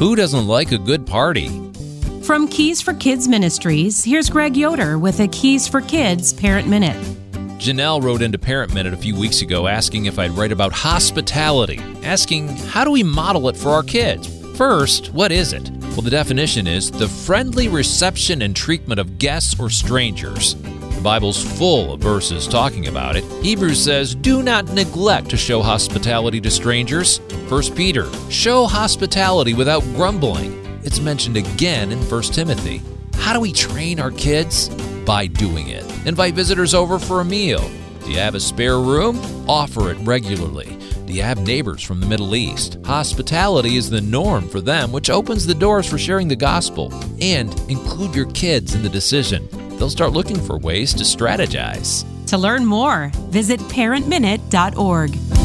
Who doesn't like a good party? From Keys for Kids Ministries, here's Greg Yoder with a Keys for Kids Parent Minute. Janelle wrote into Parent Minute a few weeks ago asking if I'd write about hospitality, asking how do we model it for our kids? First, what is it? Well, the definition is the friendly reception and treatment of guests or strangers. The Bible's full of verses talking about it. Hebrews says, do not neglect to show hospitality to strangers. 1 Peter, show hospitality without grumbling. It's mentioned again in 1 Timothy. How do we train our kids? By doing it. Invite visitors over for a meal. Do you have a spare room? Offer it regularly. Do you have neighbors from the Middle East? Hospitality is the norm for them, which opens the doors for sharing the gospel. And include your kids in the decision. They'll start looking for ways to strategize. To learn more, visit parentminute.org.